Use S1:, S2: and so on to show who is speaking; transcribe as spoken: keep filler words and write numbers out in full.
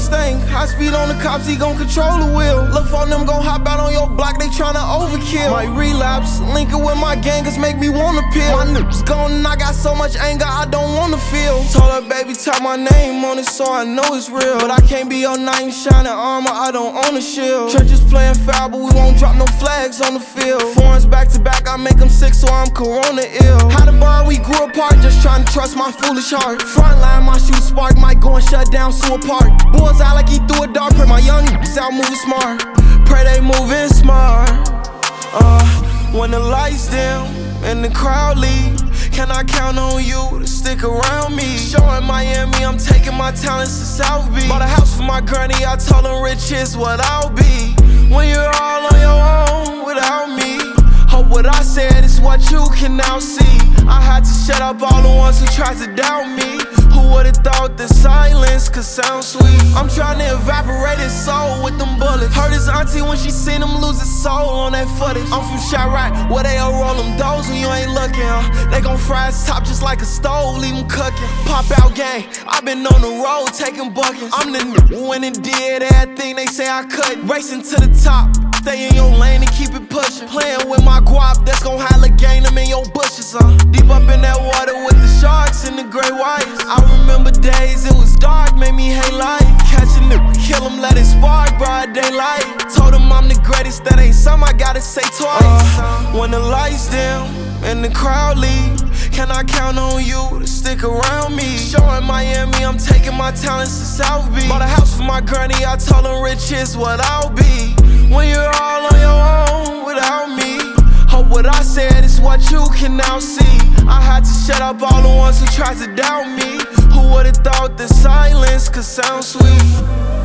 S1: Mustang. High speed on the cops, he gon' control the wheel. Look for them gon' hop out on your block, they tryna overkill. Might relapse, linkin' with my gangers make me wanna peel. My niggas gone and I got so much anger I don't wanna feel. Told her baby type my name on it so I know it's real. But I can't be your knight in shining armor, I don't own a shield. Churches playing foul but we won't drop no flags on the field. Foreigns back to back, I make them sick so I'm corona ill. How the bar we grew apart, just trying to trust my foolish heart. Frontline, my shoe spark, might go and shut down Sewer Park. Bulls out like he threw a dart, pray my young niggas out moving smart. Pray they moving smart. Uh, when the lights dim and the crowd leave, can I count on you to stick around me? Showing Miami, I'm taking my talents to South Beach. Bought a house for my granny, I told him rich is what I'll be. When you're all on your own without me, hope what I said is what you can now see. I had to shut up all the ones who tried to doubt me. Who would've thought the silence could sound sweet? I'm trying to evaporate his soul with them bullets. Hurt his auntie when she seen him lose his soul on that footage. I'm from Chirac, where they'll roll them doors when you ain't looking. Uh. They gon' fry his top just like a stove, leave him cooking. Pop out gang, I been on the road taking buckets. I'm the n***a when it did everything they say I couldn't. Racing to the top, stay in your lane and keep it pushing. Playing with my guap, that's gon' holla gang them in your bushes, uh. Deep up in that water with the sharks and the gray whites. I remember days it was dark, made me hate life. Catch a nigga, kill him, let it spark, broad daylight. Told him I'm the greatest, that ain't something I gotta say twice. uh, When the lights dim and the crowd leave, can I count on you to stick around me? Showing Miami, I'm taking my talents to South Beach. Bought a house for my granny, I told him rich is what I'll be. When you're all on your own without me, hope what I said is what you can now see. I had to shut up all the ones who tried to doubt me. Who would've thought the silence could sound sweet?